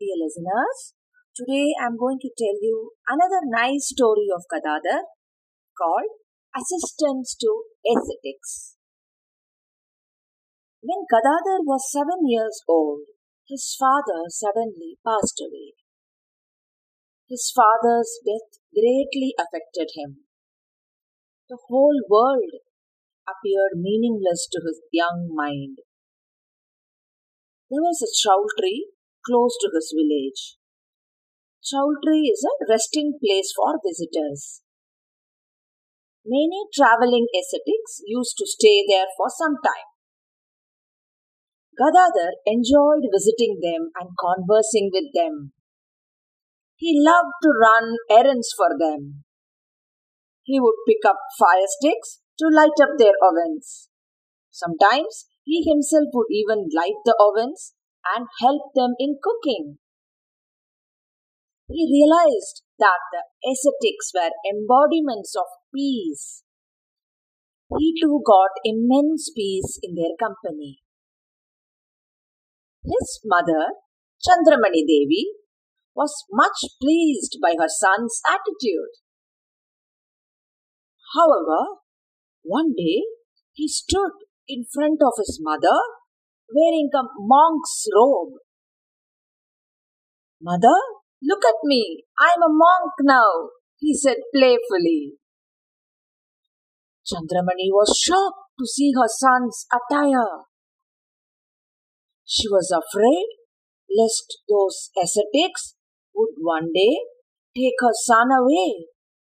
dear listeners. Today I'm going to tell you another nice story of Gadadhar called Assistance to Ascetics. When Gadadhar was 7 years old, his father suddenly passed away. His father's death greatly affected him. The whole world appeared meaningless to his young mind. There was a chowtry close to his village. Chowtry is a resting place for visitors. Many traveling ascetics used to stay there for some time. Gadadhar enjoyed visiting them and conversing with them. He loved to run errands for them. He would pick up fire sticks to light up their ovens. Sometimes he himself would even light the ovens and help them in cooking. He realized that the ascetics were embodiments of peace. He too got immense peace in their company. His mother, Chandramani Devi, was much pleased by her son's attitude. However, one day he stood in front of his mother wearing a monk's robe. "Mother, look at me, I'm a monk now," he said playfully. Chandramani was shocked to see her son's attire. She was afraid lest those ascetics would one day take her son away.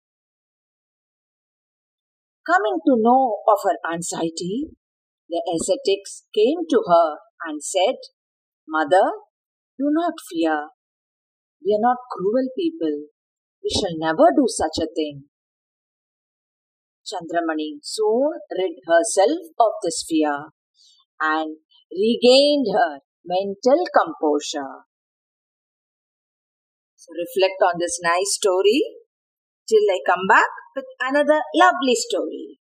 Coming to know of her anxiety, the ascetics came to her and said, "Mother, do not fear. We are not cruel people. We shall never do such a thing." Chandramani soon rid herself of this fear and regained her mental composure. So reflect on this nice story till I come back with another lovely story.